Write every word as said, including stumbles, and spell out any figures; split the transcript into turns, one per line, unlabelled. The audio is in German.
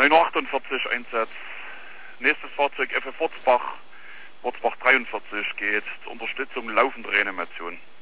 neun Uhr achtundvierzig Einsatz. Nächstes Fahrzeug F F Wurzbach, Wurzbach dreiundvierzig geht zur Unterstützung laufender Reanimation.